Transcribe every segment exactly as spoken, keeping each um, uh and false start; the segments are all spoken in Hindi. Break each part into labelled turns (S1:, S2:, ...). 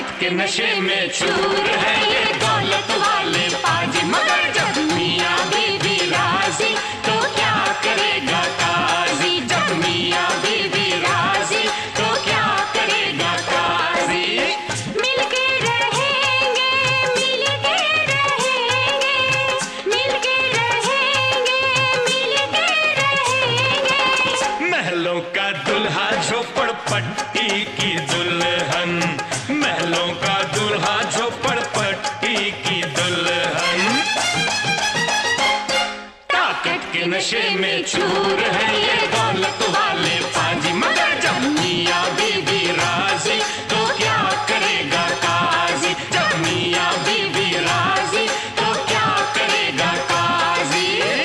S1: के नशे में चूर है ये दौलत वाले पाजी, मगर जब मियाँ बीवी राजी तो क्या करेगा काजी, जब मियाँ बीवी राजी तो क्या करेगा काजी।
S2: मिलके रहेंगे मिलके रहेंगे मिलके रहेंगे मिलके रहेंगे।
S1: महलों का दुल्हा झोपड़ पट्टी की दुल्हन, महलों का दूल्हा झोपड़ पट्टी की दुल्हन। ताकत के नशे में चूर है ये दौलत वाले पाजी, मगर जब मियाँ बीवी राजी तो क्या करेगा काजी, जब मियाँ बीवी राजी तो क्या करेगा काजी।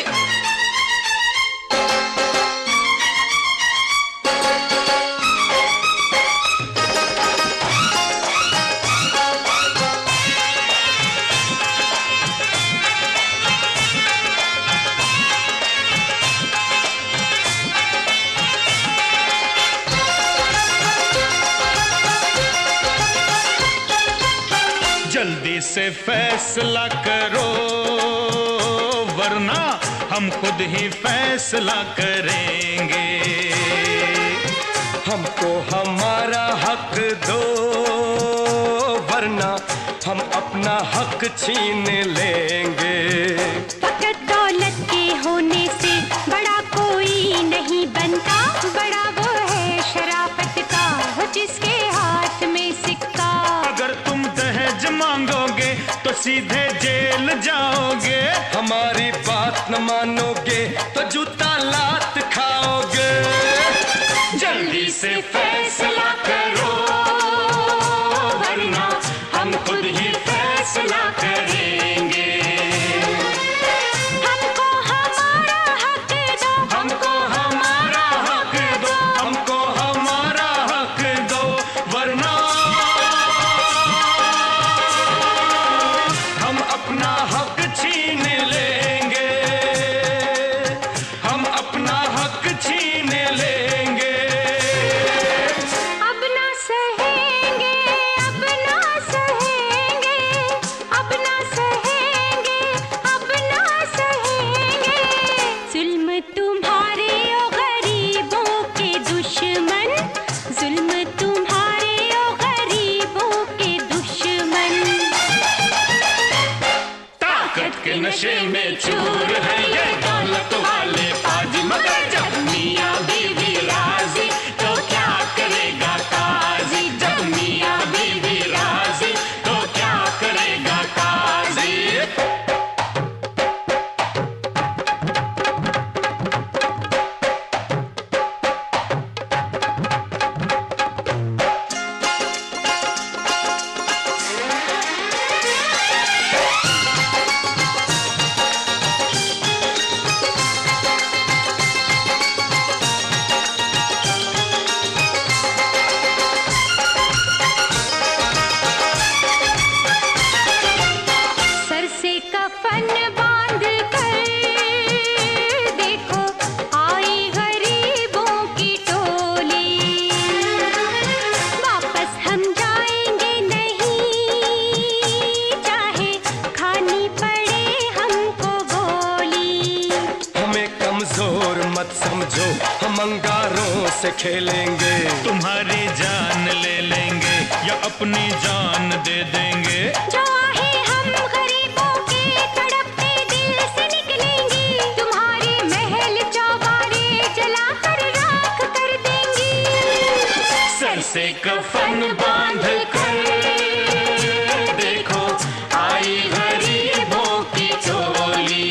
S1: जल्दी से फैसला करो वरना हम खुद ही फैसला करेंगे।
S3: हमको हमारा हक दो वरना हम अपना हक छीन लेंगे।
S2: फकत दौलत के होने से बड़ा कोई नहीं बनता, बड़ा वो है शराफत का हो जिसके हाथ में सिक्का।
S1: अगर तुम दहेज मांगोगे तो सीधे जेल जाओगे,
S3: हमारी बात न मानोगे तो जूता लात खाओगे।
S1: जल्दी से फैसला करो वरना हम खुद ही फैसला करेंगे।
S2: हमको हमारा हक दो,
S1: हमको हमारा हक दो, हमको हमारा हक दो वरना हम अपना हक छीन लेंगे, हम अपना हक छीन लेंगे।
S2: अब ना सहेंगे अब ना सहेंगे अब ना सहेंगे अब ना सहेंगे। जुल्म तुम्हारे ओ गरीबों के दुश्मन, जुल्म तुम्हारे ओ गरीबों के दुश्मन।
S1: ताकत के नशे में चूर है ये दौलत वाले पाजी, मगर जब मियाँ बीवी राजी तो क्या करेगा काजी, जब मियाँ बीवी राजी तो क्या करेगा काजी।
S2: सर से कफन बांध कर देखो आई गरीबों की टोली, वापस हम जाएंगे नहीं चाहे खानी पड़े हमको गोली।
S3: हमें कमजोर मत समझो हम अंगारों से खेलेंगे।
S1: तुम्हारी जान ले लेंगे या अपनी जान दे देंगे।
S2: जो आहे हम गरीबों के तड़पते दिल से निकलेंगी, तुम्हारे महल चौबारे जलाकर राख कर देंगी।
S1: सर से कफन बांध कर देखो आई गरीबों की टोली,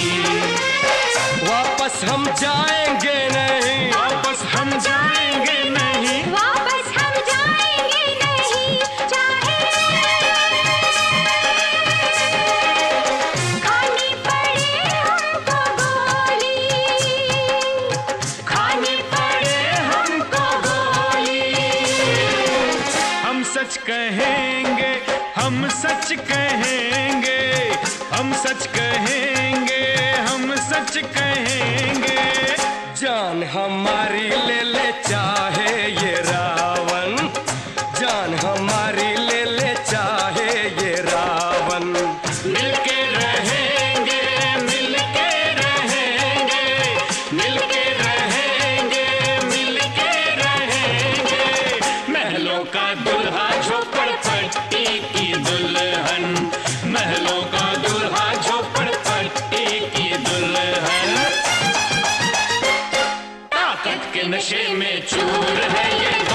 S3: वापस हम जाएंगे नहीं,
S1: वापस हम जाएंगे नहीं।
S2: वापस हम जाएंगे नहीं चाहे खानी पड़े हमको गोली,
S1: खानी पड़े हमको गोली। हम सच कहेंगे, हम सच कहेंगे, हम सच कहेंगे, हम सच कहेंगे।
S3: जान हमारी ले ले चाहे ये रावण, जान हमारी ले ले
S1: का दुल्हा झोपड़ पट्टी की दुल्हन, महलों का दुल्हा झोपड़ पट्टी की दुल्हन। ताकत के नशे में चूर है ये